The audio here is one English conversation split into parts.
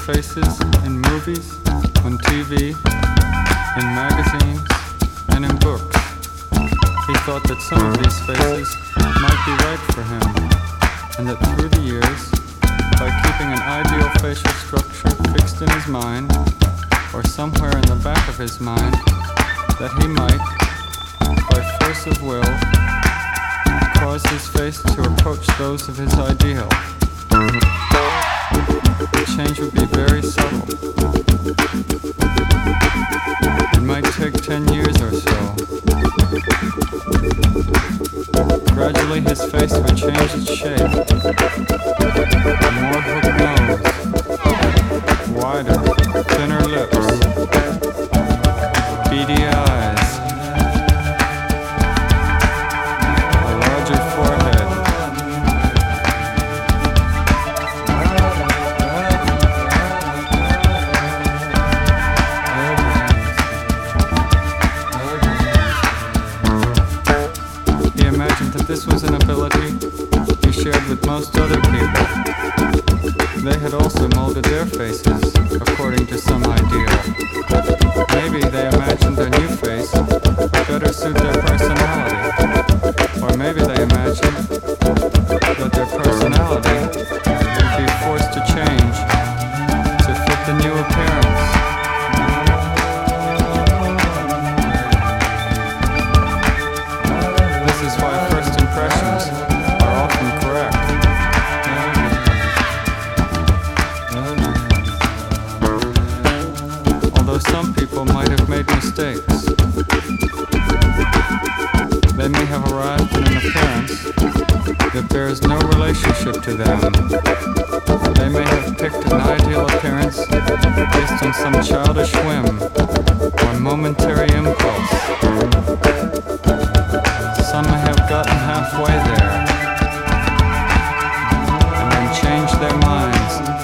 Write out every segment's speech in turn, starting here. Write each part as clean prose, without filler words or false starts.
faces in movies, on TV, in magazines, and in books. He thought that some of these faces might be right for him, and that through the years, by keeping an ideal facial structure fixed in his mind, or somewhere in the back of his mind, that he might, by force of will, cause his face to approach those of his ideal. The change would be very subtle. It might take 10 years or so. Gradually his face would change its shape. A more hooked nose, wider, thinner lips, beady eyes, a larger forehead. He imagined that this was an ability he shared with most other people. They had also molded their faces according to some ideal. Maybe they imagined their new face would better suit their personality. Or maybe they imagined that their personality would be forced to change to fit the new appearance. This is why first impressions are often correct. Although some people might have made mistakes. They may have arrived at an appearance that bears no relationship to them. They may have picked an ideal appearance based on some childish whim or momentary impulse. Some may have gotten halfway there and then changed their minds.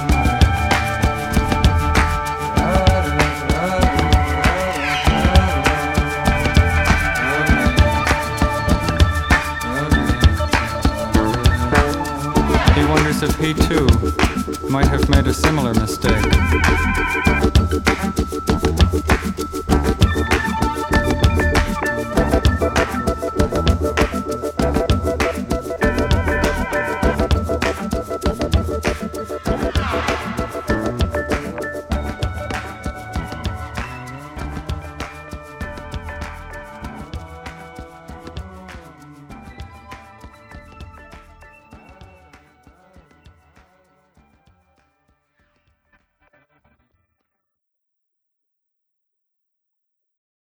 He wonders if he too might have made a similar mistake.